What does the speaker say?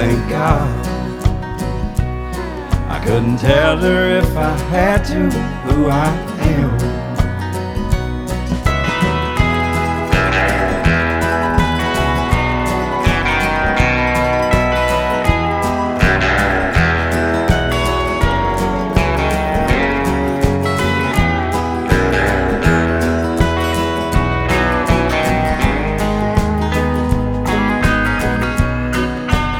thank God. I couldn't tell her if I had to who I am.